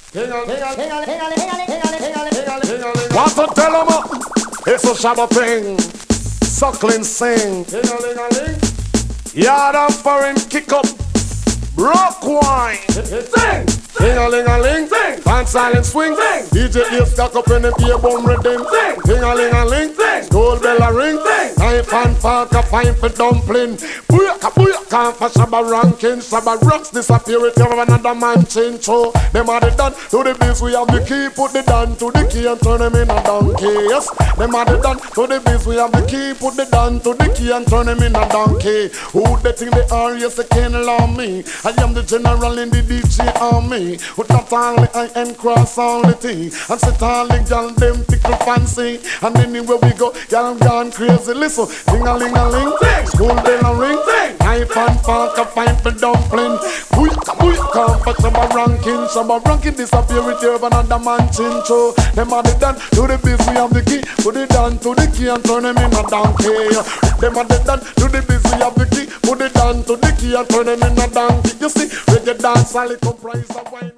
Want to tell them it's a Shabba thing. Suckling sing. Yard and foreign kick up. Rock wine. Sing. Ting-a-ling-a-ling, sing. Dance silent swing, sing. DJ ears stuck up in the beer bum rhythm, sing. Ting-a-ling-a-ling, sing. School bell a ring, sing. Knife and fork a fine for dumpling. Booyaka, booyaka, for Shabba ranking. Shabba rocks disappear with you another man change. So them are the done to the biz. We have the key, put the down to the key and turn them in a donkey. Yes, them are the done to the biz. We have the key, put the down to the key and turn them in a donkey. Who they think they are? Yes, they can't allow me. I am the general in the DJ army. With not only I and cross all the T. And sit all the gal them tickle fancy. And anywhere we go, gal gone crazy. Listen, ting-a-ling-a-ling, school bell a ring, knife and fork a fine for dumpling. Booyaka, booyaka, for Shabba ranking disappear with you another man chincho. Them are the done to the biz, we have the key. Put it down to the key and turn them in a donkey. Them are the done to the biz, we have the key. Put it down to the key and turn them in a donkey. You see, reggae dance all it comprise of wine.